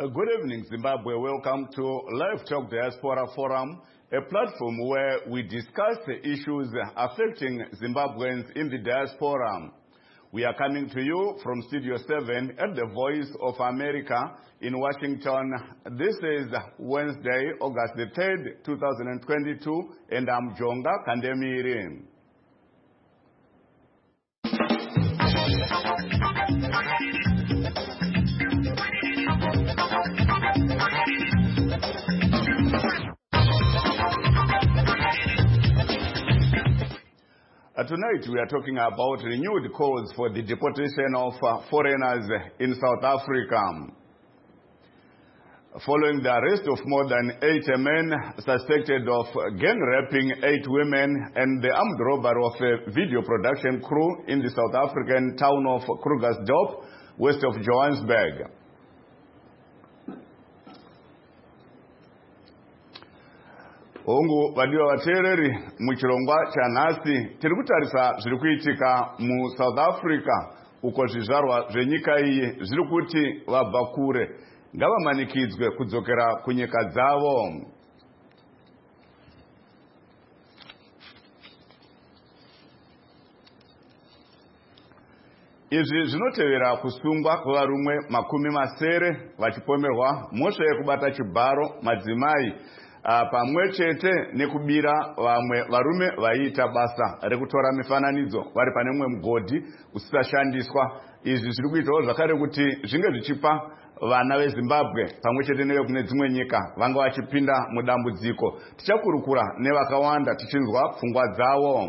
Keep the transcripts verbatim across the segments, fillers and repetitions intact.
Uh, Good evening, Zimbabwe. Welcome to Live Talk Diaspora Forum, a platform where we discuss the issues affecting Zimbabweans in the diaspora. We are coming to you from Studio seven at the Voice of America in Washington. This is Wednesday, August the third, two thousand twenty-two, and I'm Jonga Kandemiri. Uh, tonight we are talking about renewed calls for the deportation of uh, foreigners in South Africa. Following the arrest of more than eighty men suspected of gang raping eight women and the armed robbery of a video production crew in the South African town of Krugersdorp, west of Johannesburg. Ongu vadiwa vateereri muchirongwa chanhasi tiri kutarisa zviri kuitika mu South Africa uko zvizvarwa zvenyika iyi zviri kuti vabva kure ngavamanikidzwe kudzokera kunyika dzavo. Izvi zvinotevera kusungwa kwevarume makumi masere vachipomerwa mhosva yekubata chibharo madzimai Uh, pamwe chete nekubira vamwe varume vaiita basa rekutora mifananidzo vari pane mumwe mugodhi usisashandiswa. Izvi zviri kuitawo zvakare kuti zvinge zvichipa vana veZimbabwe pamwe chete nevekune dzimwe nyika vanga vachipinda mudambudziko. Tichakurukura nevakawanda tichinzwa pfungwa dzavo.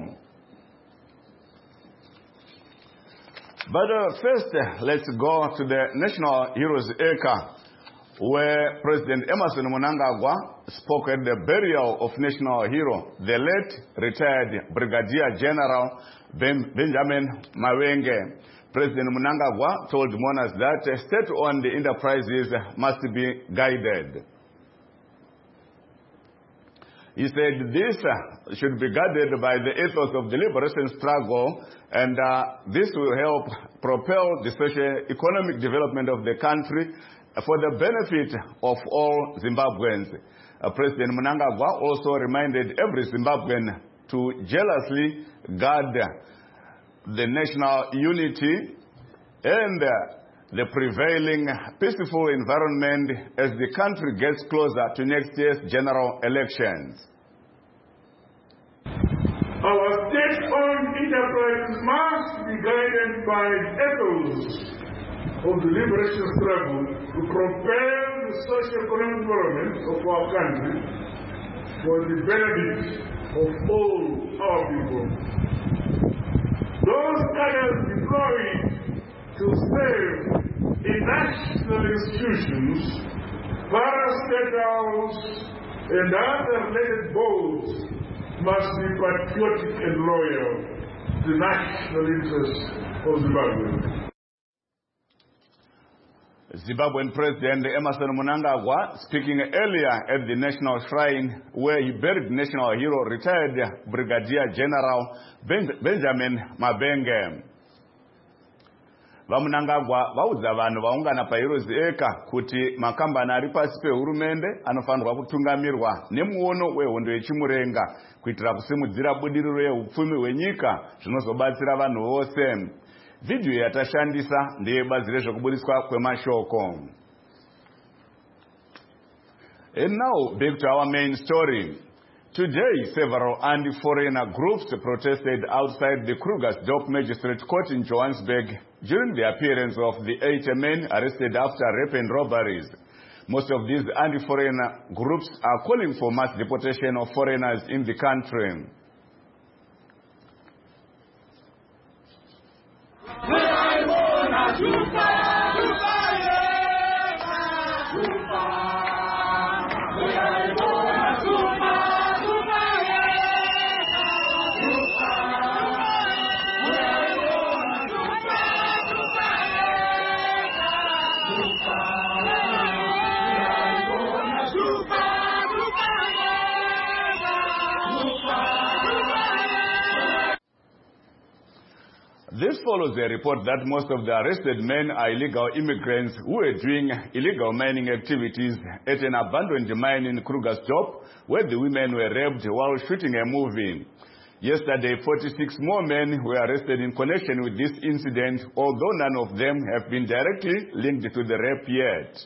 But uh, first, uh, let's go to the National Heroes Acre, where President Emmerson Mnangagwa spoke at the burial of national hero, the late retired Brigadier General ben Benjamin Mawenge. President Mnangagwa told mourners that state-owned enterprises must be guided. He said this uh, should be guided by the ethos of the liberation struggle, and uh, this will help propel the socio-economic development of the country for the benefit of all Zimbabweans. Uh, President Mnangagwa also reminded every Zimbabwean to jealously guard the national unity and uh, the prevailing peaceful environment as the country gets closer to next year's general elections. Our state-owned enterprises must be guided by ethos of the liberation struggle to propel the socio-economic development of our country for the benefit of all our people. Those cadres deployed to serve in national institutions, parastatals, and other related boards must be patriotic and loyal to the national interests of Zimbabwe. Zimbabwean President Emmerson Mnangagwa speaking earlier at the National Shrine where he buried national hero retired Brigadier General ben Benjamin Mawenge. VaMnangagwa vaudza vanhu vaungana paHeroes Acre kuti makambani ari pasi pehurumende anofanirwa kutungamirwa nemuono wehondo yechimurenga kuitira kusimudzira budiriro yeupfumi hwenyika zvinozobatsira vanhu vose. Video yatashandisa ndeyebazi rezvekuburiswa kwemashoko. And now back to our main story. Today, several anti-foreigner groups protested outside the Krugersdorp Magistrate Court in Johannesburg during the appearance of the eight men arrested after rape and robberies. Most of these anti-foreigner groups are calling for mass deportation of foreigners in the country. This follows a report that most of the arrested men are illegal immigrants who were doing illegal mining activities at an abandoned mine in Krugersdorp, where the women were raped while shooting a movie. Yesterday, forty-six more men were arrested in connection with this incident, although none of them have been directly linked to the rape yet.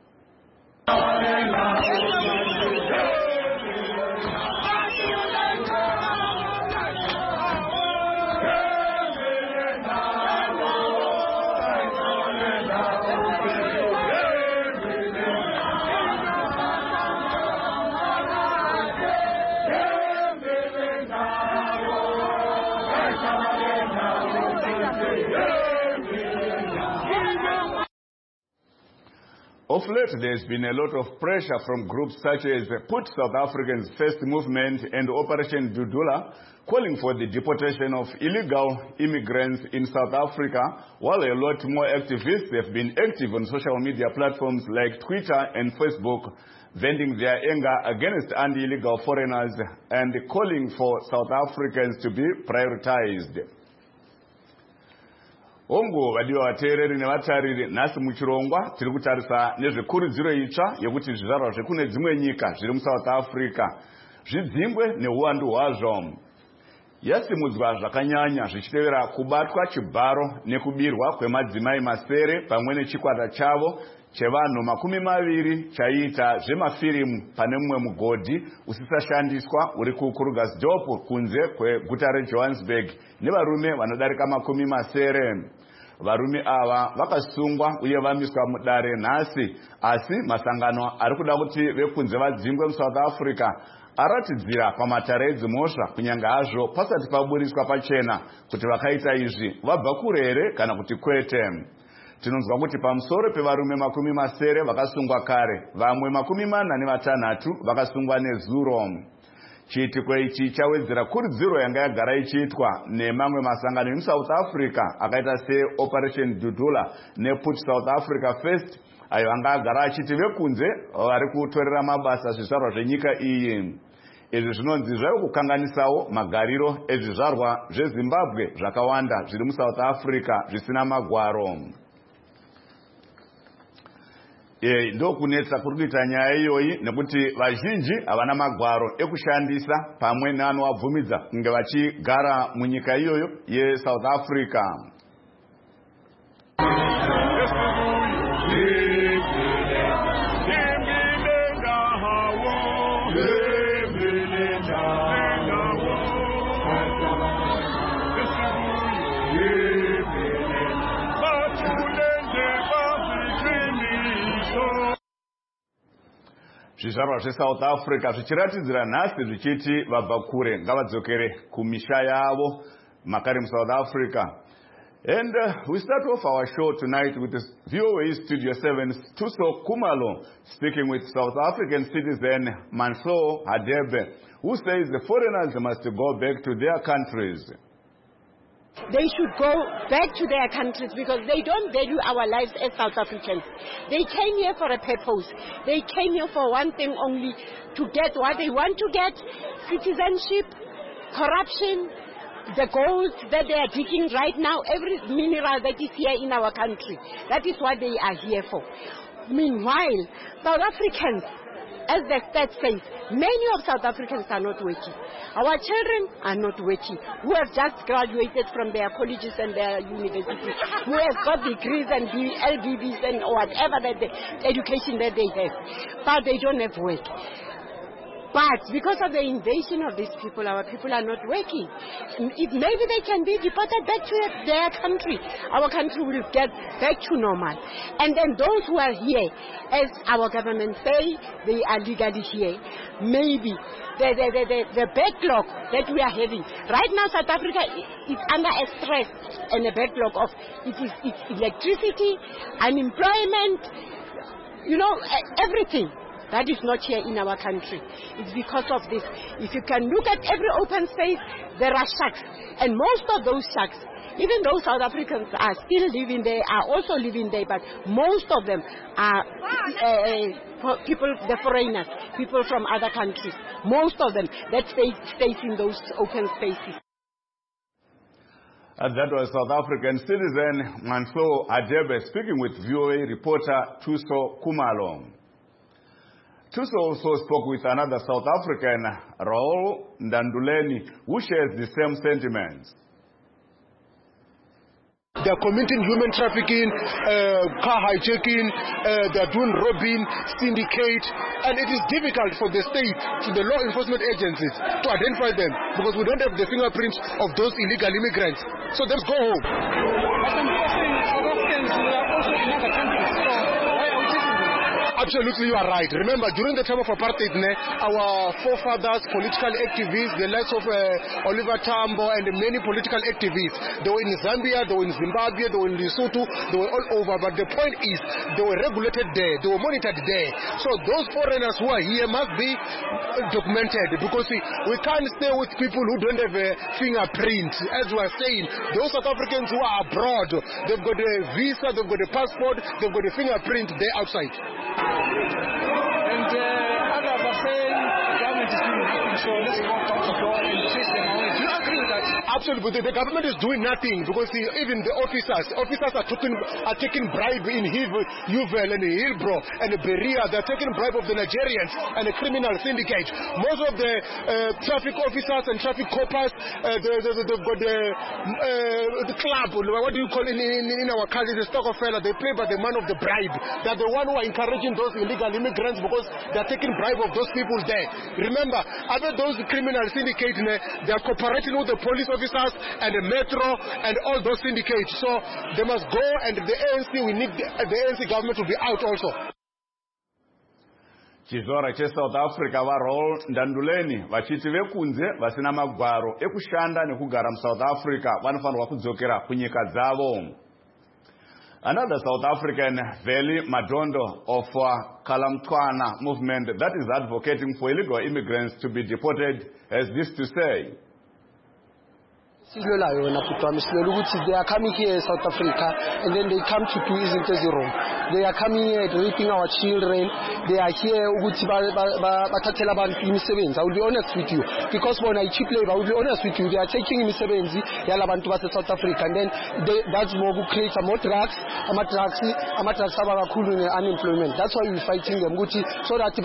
Of late, there's been a lot of pressure from groups such as Put South Africans First Movement and Operation Dudula, calling for the deportation of illegal immigrants in South Africa, while a lot more activists have been active on social media platforms like Twitter and Facebook, venting their anger against anti-illegal foreigners and calling for South Africans to be prioritized. Ongo vadiwa vateereri nevatariri nhasi muchirongwa tiri kutarisa nezvekurudziro itsva yekuti zvizvarwa zvekune dzimwe nyika zviri muSouth Africa zvidzimbwe neuwandu hwazvo. Yasimudzwa zvakanyanya zvichitevera kubatwa chibharo nekubirwa kwemadzimai masere pamwe nechikwata chavo chevanhu makumi maviri chaiita zvemafirimu pane mumwe mugodhi usisashandiswa uri kuKrugersdorp kunze kweguta reJohannesburg nevarume vanodarika makumi masere. Varume ava vakasungwa uye vamiswa mudare nhasi, asi masangano ari kuda kuti vekunze vadzingwe muSouth Africa aratidzira pamatare edzimhosva kunyange hazvo pasati paburiswa pachena kuti vakaita izvi vabva kure here kana kuti kwete. Tinonzwa kuti pamusoro pevarume makumi masere vakasungwa kare, vamwe makumi mana nevatanhatu vakasungwa nezuro. Chiitiko ichi chawedzera kurudziro yanga yagara ichiitwa nemamwe masangano emuSouth Africa akaita seOperation Dudula nePut South Africa First, ayo anga agara achiti vekunze vari kutorera mabasa zvizvarwa zvenyika iyi. Izvi zvinonzi zvave kukanganisawo magariro ezvizvarwa zveZimbabwe zvakawanda zviri muSouth Africa zvisina magwaro. E, ndo kunetsa kuri kuita nyaya iyoyi nekuti vazhinji havana magwaro ekushandisa pamwe neanovabvumidza kunge vachigara munyika iyoyo yeSouth Africa. Zvizvarwa zveSouth Africa zvichiratidzira nhasi zvichiti vabva kure ngavadzokere kumisha yavo makare muSouth Africa. And uh, we start off our show tonight with the V O A Studio seven's Tuso Kumalo speaking with South African citizen Manso Hadebe, who says the foreigners must go back to their countries. They should go back to their countries because they don't value our lives as South Africans. They came here for a purpose. They came here for one thing only, to get what they want to get: citizenship, corruption, the gold that they are digging right now, every mineral that is here in our country. That is what they are here for. Meanwhile, South Africans, as the stat says, many of South Africans are not working. Our children are not working, who have just graduated from their colleges and their universities, who have got degrees and L B Bs and whatever that the education that they have, but they don't have work. But because of the invasion of these people, our people are not working. If maybe they can be deported back to their country, our country will get back to normal. And then those who are here, as our government say, they are legally here. Maybe the, the, the, the, the backlog that we are having. Right now, South Africa is under a stress and a backlog of it is it's electricity, unemployment, you know, everything. That is not here in our country. It's because of this. If you can look at every open space, there are shacks. And most of those shacks, even though South Africans are still living there, are also living there, but most of them are uh, people, the foreigners, people from other countries. Most of them that stay, stays in those open spaces. And that was South African citizen Manso Adebe speaking with V O A reporter Tuso Kumalo. Tuso also spoke with another South African, Raul Ndanduleni, who shares the same sentiments. They are committing human trafficking, uh, car hijacking, uh, they are doing robbing, syndicate, and it is difficult for the state, to the law enforcement agencies, to identify them because we don't have the fingerprints of those illegal immigrants. So let's go home. Absolutely, you are right. Remember, during the time of apartheid, our forefathers, political activists, the likes of uh, Oliver Tambo and many political activists, they were in Zambia, they were in Zimbabwe, they were in Lesotho, they were all over. But the point is, they were regulated there, they were monitored there. So those foreigners who are here must be documented, because we, we can't stay with people who don't have a fingerprint. As we are saying, those South Africans who are abroad, they've got a visa, they've got a passport, they've got a fingerprint there outside. And uh, others are saying the government is doing nothing, so let's go door to door and chase them away. Do you agree with that? Absolutely. The government is doing nothing because the, even the officers, officers are taking, are taking bribe in Yuvel and Hillbrow and Berea. They're taking bribe of the Nigerians and the criminal syndicate. Most of the uh, traffic officers and traffic coppers, uh, they, they, they've got the, uh, the club, what do you call it in, in our country, the Stokfeller. They play by the man of the bribe. They're the one who are encouraging those illegal immigrants because they're taking bribe of those people there. Remember, other those criminal syndicates, they are cooperating with the police officers and the metro and all those syndicates. So they must go, and the A N C, we need the, the A N C government to be out also. Chizora che South Africa va Raul Ndanduleni vachiti vekunze vasina magwaro ekushanda nekugara mu South Africa vanofanirwa kudzokera kunyika dzavo. Another South African, Veli Madondo of uh, Kalamtwana movement that is advocating for illegal immigrants to be deported has this to say. They are coming here in South Africa and then they come to do isn't wrong. They are coming here raping our children. They are here. I will be honest with you. Because when I cheap labor, I will be honest with you. They are taking me seventy South Africa, and then they, that's more who creates more drugs, more drugs, more drugs, unemployment. That's why we're fighting them. So that we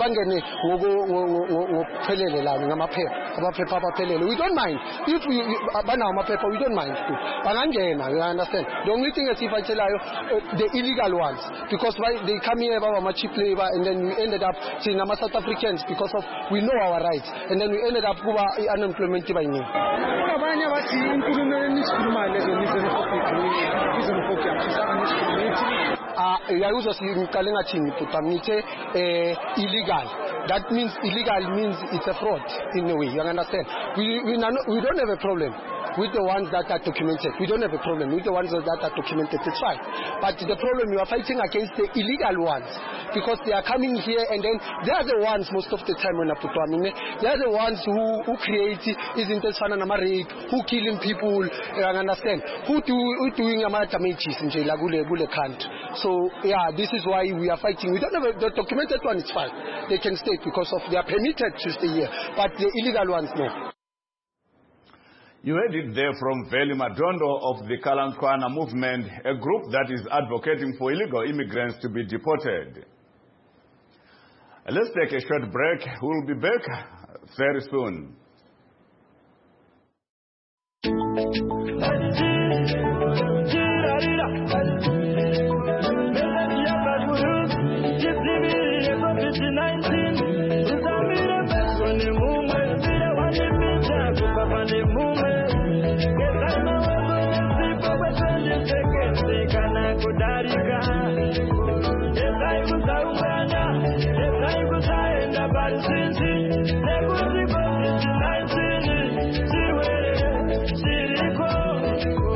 don't mind. If we paper, we don't mind. You understand? The only thing is if I tell you uh, the illegal ones, because why they come here about cheap labor, and then we ended up saying I'm South Africans because of we know our rights, and then we ended up with unemployment by me. Illegal. That means illegal means it's a fraud in a way. You understand? We we, not, we don't have a problem with the ones that are documented. We don't have a problem with the ones that are documented. It's fine. But the problem we are fighting against the illegal ones, because they are coming here and then they are the ones most of the time when I put them in, they are the ones who who create isn't it rape, who killing people. You understand? Who do who doing damages in jail gule country. So yeah, this is why we are fighting. We don't have a, the documented one. It's fine. They can stay because of they are permitted to stay here, but the illegal ones no. You heard it there from Veli Madondo of the Kalamtwana movement, a group that is advocating for illegal immigrants to be deported. Let's take a short break. We'll be back very soon. Siriko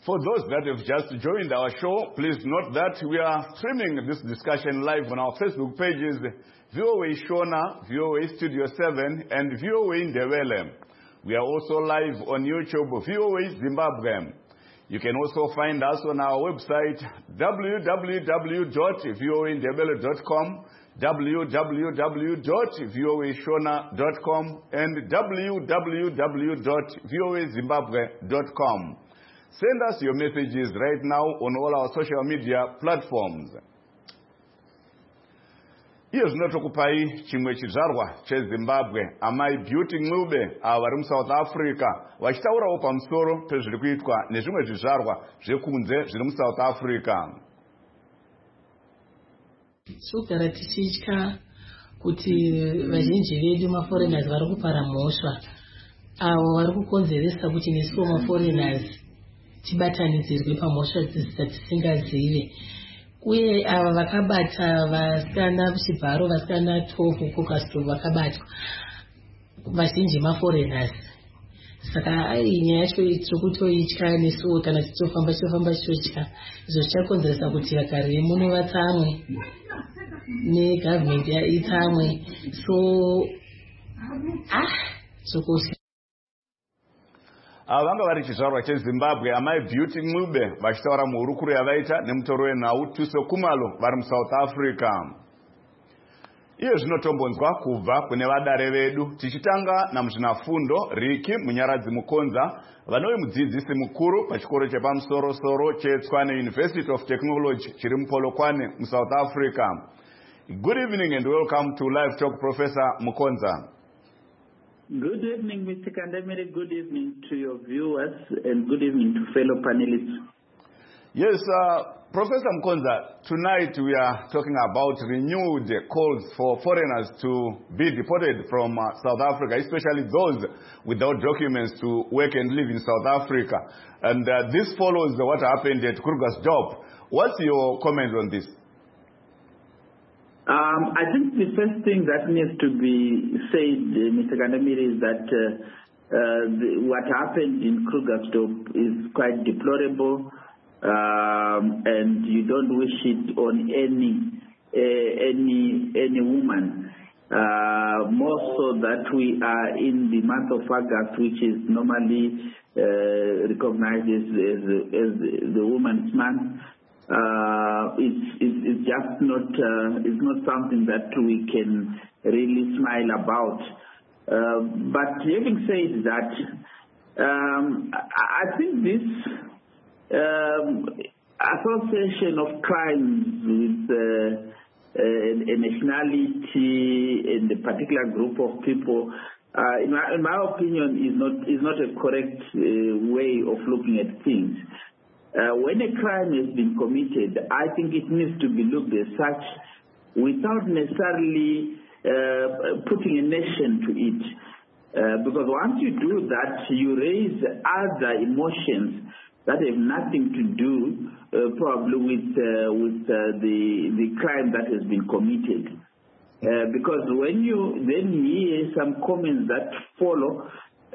For those that have just joined our show, please note that we are streaming this discussion live on our Facebook pages, V O A Shona, V O A Studio seven, and V O A Ndebele. We are also live on YouTube, V O A Zimbabwe. You can also find us on our website, w w w dot v o a ndebele dot com, w w w dot v o a shona dot com, and w w w dot v o a zimbabwe dot com. Send us your messages right now on all our social media platforms. Iyo zvinotokupai chimwe chizvarwa cheZimbabwe, amai Beauty Ncube ava vari muSouth Africa vachitaurawo pamusoro pezviri kuitwa nezvimwe zvizvarwa zvekunze zviri muSouth Africa. Sogara tichitya kuti vazhinji vedu maforeigners vari kupara mhosva, avo vari kukonzeresa kuti nesuwo maforeigners tibatanidzirwe pamhosva dzatisingazive. Uye ava vakabata vasikana chibharo vasikana twelve kuKrugersdorp vakabatwa vazhinji maforeigners. Saka ai nyaya yacho tikutoitya nesuwo kana tichofamba tichofamba tichotya. Izvo zvichakonzeresa kuti vakare muno vatsamwe negovernment itsamwe. So ah zvokuti Ava vanga vari chizvarwa cheZimbabwe, amai Beauty Ncube vachitaura muhurukuro yavaita nemutoro wenhau Tuso Khumalo vari muSouth Africa. Iyo zvinotombonzwa kubva kune vadare vedu, tichitanga namuzvinafundo Riki Munyaradzi Mukonza, vanove mudzidzisi mukuru pachikoro chepamusoro-soro cheTshwane University of Technology chiri muPolokwane muSouth Africa. Good evening and welcome to Live Talk, Professor Mukonza. Good evening, Mister Kandemire. Good evening to your viewers and good evening to fellow panelists. Yes, uh, Professor Mukonza, tonight we are talking about renewed calls for foreigners to be deported from uh, South Africa, especially those without documents to work and live in South Africa. And uh, this follows what happened at Krugersdorp. What's your comment on this? Um, I think the first thing that needs to be said, uh, Mister Kandemire, is that uh, uh, the, what happened in Krugersdorp is quite deplorable, um, and you don't wish it on any uh, any any woman. Uh, more so that we are in the month of August, which is normally uh, recognized as, as, as the Women's Month. Uh, it's, it's, it's just not uh, it's not something that we can really smile about. Uh, but having said that, um, I, I think this um, association of crimes with uh, a, a nationality and a particular group of people, uh, in, my, in my opinion, is not is not a correct uh, way of looking at things. Uh, when a crime has been committed, I think it needs to be looked at such without necessarily uh, putting a nation to it. Uh, because once you do that, you raise other emotions that have nothing to do uh, probably with, uh, with uh, the, the crime that has been committed. Uh, because when you then hear some comments that follow,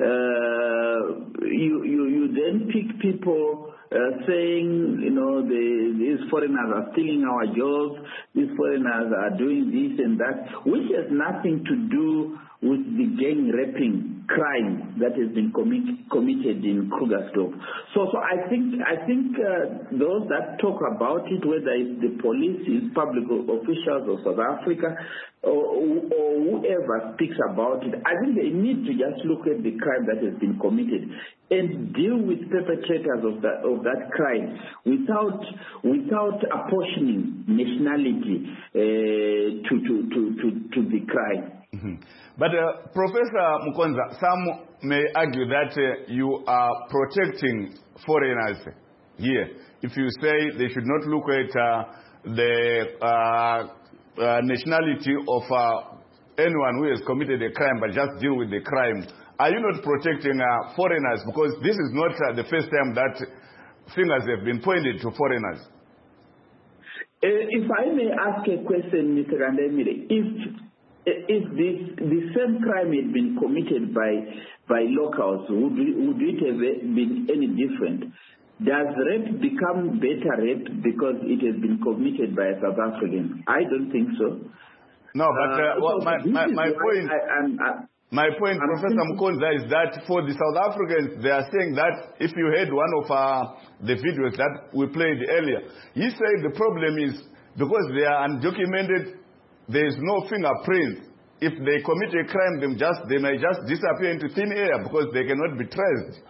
uh, you, you, you then pick people Uh, saying, you know, the, these foreigners are stealing our jobs, these foreigners are doing this and that, which has nothing to do with the gang raping crime that has been commit, committed in Krugersdorp. So, so I think, I think uh, those that talk about it, whether it's the police, it's public officials of South Africa, or, or whoever speaks about it, I think they need to just look at the crime that has been committed and deal with perpetrators of that of that crime without without apportioning nationality uh, to, to to to to the crime. Mm-hmm. But uh, Professor Mukonza, some may argue that uh, you are protecting foreigners here. If you say they should not look at uh, the uh, uh, nationality of uh, anyone who has committed a crime, but just deal with the crime. Are you not protecting uh, foreigners? Because this is not uh, the first time that fingers have been pointed to foreigners. Uh, if I may ask a question, Mister Kandemire, if if this the same crime had been committed by by locals, would would it have been any different? does rape become better rape because it has been committed by a South African? I don't think so. No, but uh, well, so my, my, my point, I, I'm, I'm, my point, I'm Professor thinking, Mkonza, is that for the South Africans, they are saying that if you heard one of uh, the videos that we played earlier, he said the problem is because they are undocumented, there is no fingerprints. If they commit a crime, them just they may just disappear into thin air because they cannot be traced.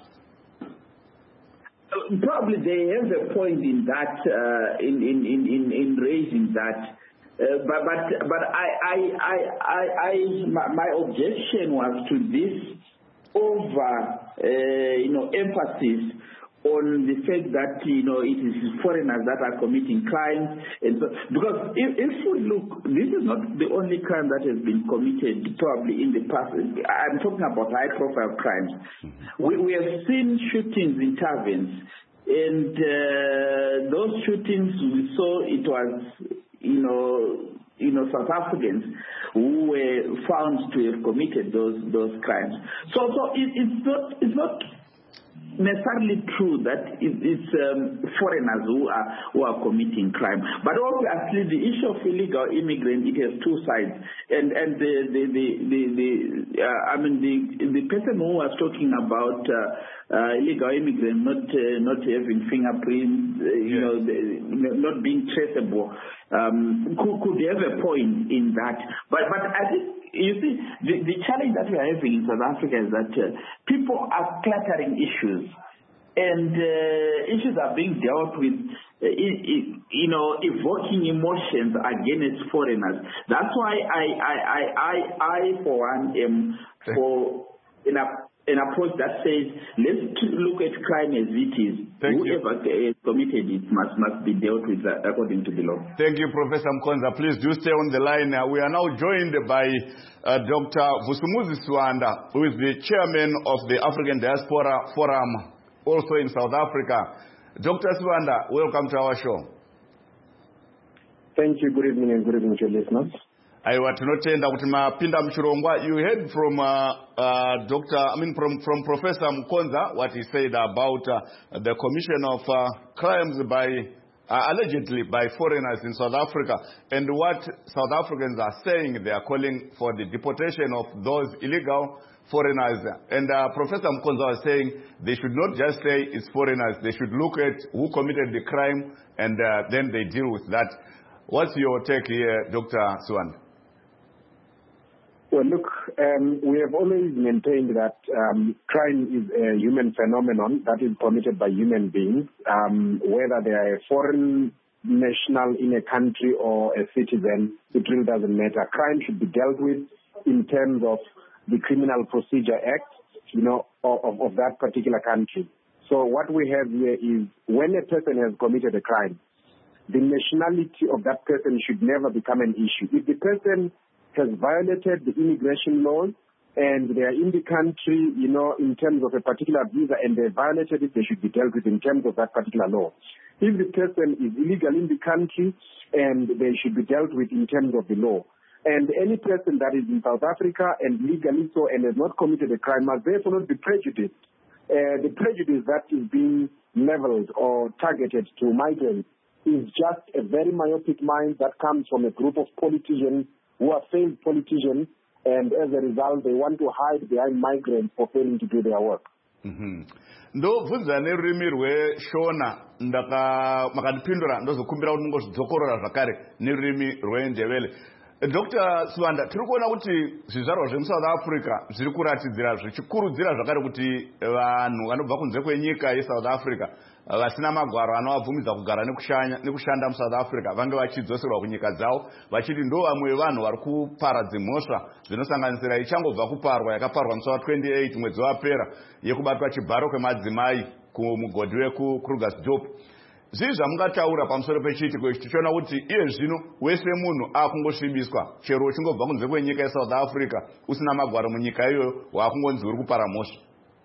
Probably they have a point in that, uh, in, in, in, in, in raising that. Uh, but but but I I I I, I my, my objection was to this over uh, you know emphasis on the fact that you know it is foreigners that are committing crimes, and so, because if, if we look, this is not the only crime that has been committed probably in the past. I'm talking about high-profile crimes. We we have seen shootings in taverns, and uh, those shootings we saw it was. You know, you know, South Africans who were found to have committed those those crimes. So, so it, it's not it's not necessarily true that it, it's um, foreigners who are who are committing crime. But obviously, the issue of illegal immigrant, it has two sides. And and the the the, the, the uh, I mean the the person who was talking about. Uh, Uh, illegal immigrants not uh, not having fingerprints, uh, you yeah. know, the, not being traceable, um, could, could have a point in that. But but I think you see the, the challenge that we are having in South Africa is that uh, people are cluttering issues, and uh, issues are being dealt with. Uh, it, it, you know, evoking emotions against foreigners. That's why I I I I, I for one am for in a. an approach that says, let's look at crime as it is. Thank Whoever you. committed it must must be dealt with uh, according to the law. Thank you, Professor Mkonza. Please do stay on the line. Uh, we are now joined by uh, Doctor Vusumuzi Swanda, who is the chairman of the African Diaspora Forum, also in South Africa. Doctor Swanda, welcome to our show. Thank you. Good evening and good evening to your listeners. Aiwa tinotenda kuti mapinda muchirongwa. You heard from uh, uh, Doctor I mean from from Professor Mkonza what he said about uh, the commission of uh, crimes by uh, allegedly by foreigners in South Africa, and what South Africans are saying, they are calling for the deportation of those illegal foreigners. And uh, Professor Mkonza was saying they should not just say it's foreigners, they should look at who committed the crime and uh, then they deal with that. What's your take here, Doctor Swanda? Well, look, um, we have always maintained that um, crime is a human phenomenon that is committed by human beings, um, whether they are a foreign national in a country or a citizen, it really doesn't matter. Crime should be dealt with in terms of the Criminal Procedure Act, you know, of, of that particular country. So what we have here is when a person has committed a crime, the nationality of that person should never become an issue. If the person has violated the immigration laws and they are in the country, you know, in terms of a particular visa and they violated it, they should be dealt with in terms of that particular law. If the person is illegal in the country, and they should be dealt with in terms of the law. And any person that is in South Africa and legally so and has not committed a crime must therefore not be prejudiced. Uh, the prejudice that is being leveled or targeted to migrants is just a very myopic mind that comes from a group of politicians who are failed politicians, and as a result, they want to hide behind migrants for failing to do their work. ndobvunza nerurimi rweshona ndaka makandipindura ndozokumbira kuti mungozvidzokorora zvakare nerurimi rwendebele. Doctor Swanda, tiri kuona kuti zvizvarwa zvemusouth Africa zviri kuratidzira zvichikurudzira zvakare kuti vanhu vanobva kunze kwenyika yeSouth Africa vasina magwaro anovabvumidza kugara nekushanda muSouth Africa vange vachidzoserwa kunyika dzavo, vachiti ndo vamwe vevanhu vari kuparadza mhosva dzinosanganisira ichangobva kuparwa yakaparwa musi wa28 mwedzi wapera yekubatwa chibharo kwemadzimai kumugodhi wekuKrugersdorp. Zvii zvamungataura pamusoro pechitiko ichi tichiona kuti iye zvino wese munhu akungosvibiswa chero uchingobva kunze kwenyika yeSouth Africa usina magwaro munyika iyoyo waakungonzi uri kupara mhosva?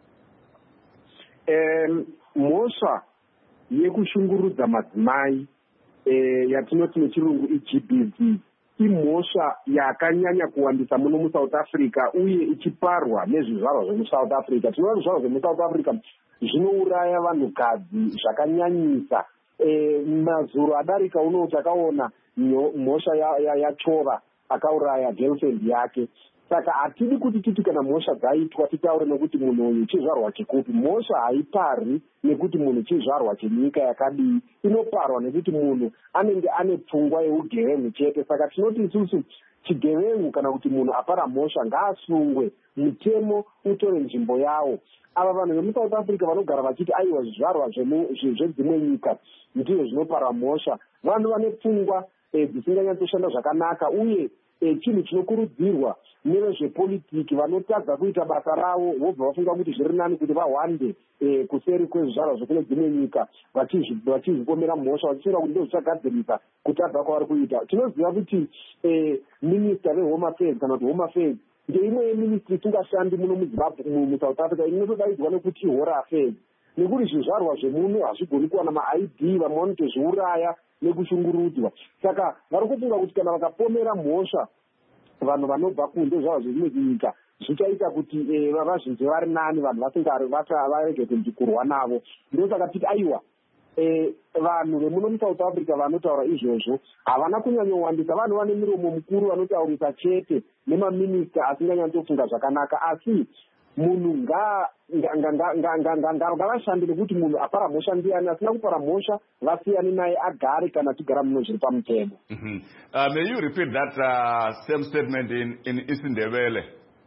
Um, mhosva yekushungurudza madzimai eh, yatinoti nechirungu iG B V imhosva yakanyanya kuwandisa muno muSouth Africa uye ichiparwa nezvizvarwa zvemuSouth Africa. Tinoona zvizvarwa zvemuSouth Africa zvinouraya vanhukadzi zvakanyanyisa. E, mazuro adarika uno takaona mhosva yachova ya, ya akauraya girlfriend yake. Saka hatidi kuti titi kana mhosva dzaitwa titaure nekuti munhu uyu chizvarwa chikupi. Mhosva haipari nekuti munhu chizvarwa chenyika yakadii, inoparwa nekuti munhu anenge ane pfungwa yeugevengu chete. Saka tinoti isusu chigevengu kana kuti munhu apara mhosva ngaasungwe, mutemo utore nzvimbo yawo. Ava vanhu vemuSouth Africa vanogara vachiti aiwa zvizvarwa zvedzimwe nyika ndizvo zvinopara mhosva, vanhu vane pfungwa dzisinganyatsoshandwa zvakanaka, uye chinhu chinokurudzirwa nevezvepolitiki vanotadza kuita basa ravo vobva vafunga kuti zviri nani kuti vahwande kuseri kwezvizvarwa zvekune dzimwe nyika vachizvipomera mhosva vachifunga kuti ndozvichagadzirisa kutadza kwavari kuita. Tinoziva kuti minista vehome affairs kana kuti home affairs ndeimwe yeministry isingashandi muno muSouth Africa inotodaidzwa nekuti home affairs, nekuti zvizvarwa zvemuno hazvigoni kuwana ma-I D, vamwe vanotozviuraya nekushungurudzwa. Saka vari kufunga kuti kana vakapomera mhosva vanhu vanobva kunze zvavo zvezvimwe nyika zvichaita kuti vazvinzwe vari nani, vanhu varege kundikurwa navo. Ndosaka titi aiwa vanhu vemuno muSouth Africa vanotaura izvozvo havana kunyanyowandisa. Vanhu vane miromo mukuru vanotaurisa chete nemaminista asinganyatsofunga zvakanaka, asi munhu ngavashande nekuti munhu apara mhosva ndiani, asina kupara mhosva vasiyane naye agare kana tigara muno zviri pamutemo. Mm-hmm. Uh, may you repeat that uh, same statement in, in Isindebele?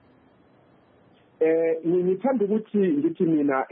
Eh, ngithanda ukuthi ngithi mina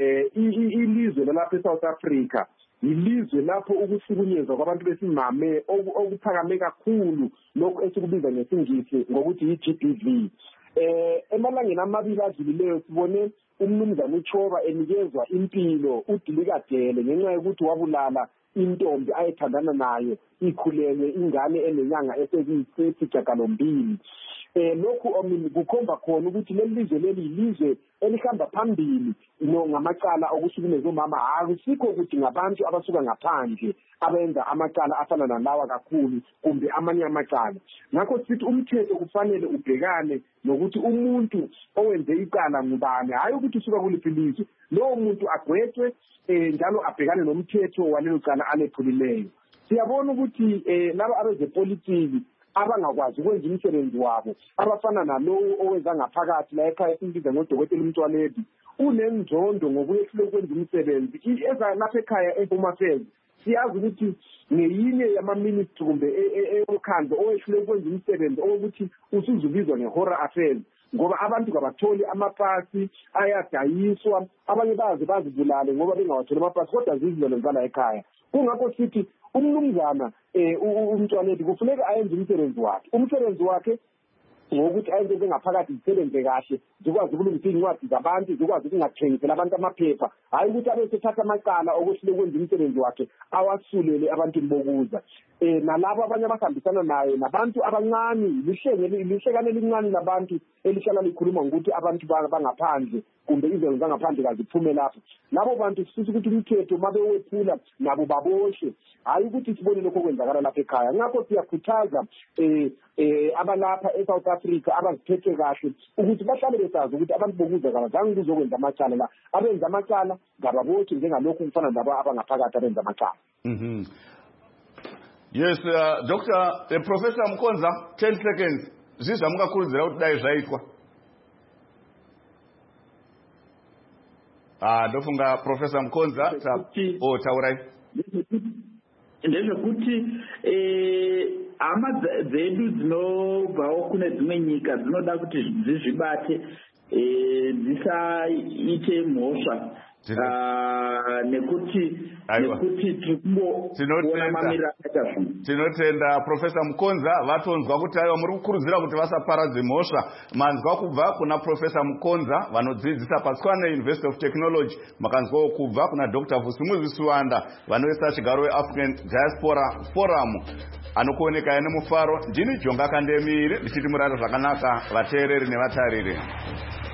ilizwe lalapha eSouth Africa ilizwe lapho ukuhlukunyezwa kwabantu besimame okuphakame kakhulu, lokho esikubiza ngesingisi ngokuthi i-G B V. Eh, emalangeni amabili adlulileyo sibone umnumzana uChoba enikezwa impilo uDilikadele ngenxa yokuthi wabulala intombi ayethandana nayo ikhulelwe ingane enenyanga esesiyisithupha. Eh, lokhu omini kukhomba khona ukuthi leli lizwe leli ilizwe elihamba phambili ngamacala okuhlukumeza omama. Akusikho ukuthi ngabantu abasuka ngaphandle abenza amacala afana nalawa kakhulu kumbe amanye amacala. Ngakho sithi umthetho kufanele ubhekane nokuthi umuntu owenze icala ngubani, hayi ukuthi usuka kuliphi ilizwe. Lowo muntu agwetshwe njalo abhekane nomthetho walelo cala alephulileyo. Siyabona ukuthi laba abezepolitiki abangakwazi ukwenza umsebenzi wabo abafana nalowo owenza ngaphakathi la ekhaya esimbiza ngodokotela uMtwaledi unenzondo ngokuyehlule ukwenza umsebenzi eza lapha ekhaya eHome Affairs. Siyazi ukuthi ngeyinye yama-ministry kumbe emkhandlo owehlule ukwenza umsebenzi owokuthi usuzubizwa nge-horror affairs, ngoba abantu kabatholi amapasi, ayadayiswa, abanye bazi bazibulale ngoba bengawatholi amapasi, kodwa zizilwane zala ekhaya. Kungakho sithi umnumzana uMtwaledi kufuneka ayenze umsebenzi wakhe. Umsebenzi wakhe ngokuthi ayenze bengaphakathi zisebenze kahle, zikwazi ukulungisa incwadi zabantu, zikwazi ukungathengisela abantu amaphepha, hayi ukuthi abe sethatha amacala okuhlule ukwenza umsebenzi wakhe awasulele abantu bokuza. Eh, nalabo abanye abahambisana naye nabantu abancane, lihlekane elincane labantu elihlala likhuluma ngokuthi abantu bangaphandle kumbe izinto zangaphandle kaziphume lapho. Labo bantu sifisa ukuthi umthetho mabewephula nabo baboshwe, hayi ukuthi sibone lokho kwenzakala lapha ekhaya. Ngakho siyakhuthaza eh eh abalapha eSouth Africa abaziphethe kahle ukuthi bahlale besazi ukuthi abantu bokuza kabazange kuzokwenza amacala la, abenza amacala ngababoshwe njengalokho kufana nabo abangaphakathi abenza amacala. Mhm. Yes, uh, Doctor uh, Professor Mkonza, ten seconds. Zizwa mukakurudzira kuti dai zvaitwa. Ah, ndofunga Professor Mkonza ta oh taurai. Ndezvekuti eh hama dzedu dzinobvawo kune dzimwe nyika dzinoda kuti dzizvibate eh dzisaite mhosva. Ah, nekuti nekuti tikuona mamira akaita. Tinotenda Professor Mkonza vatonzwa kuti ayo muri kukurudzira kuti vasaparadze mhosva. Manzwa kubva kuna Professor Mkonza vanodzidzisa paTshwane University of Technology, makanzwa kubva kuna Doctor Vusumuzi Suwanda vanoisa chigaro weAfrican Diaspora Forum anokuoneka ene mufaro. Ndini Jonga Kandemire ndichiti murara zvakanaka vateereri nevatariri.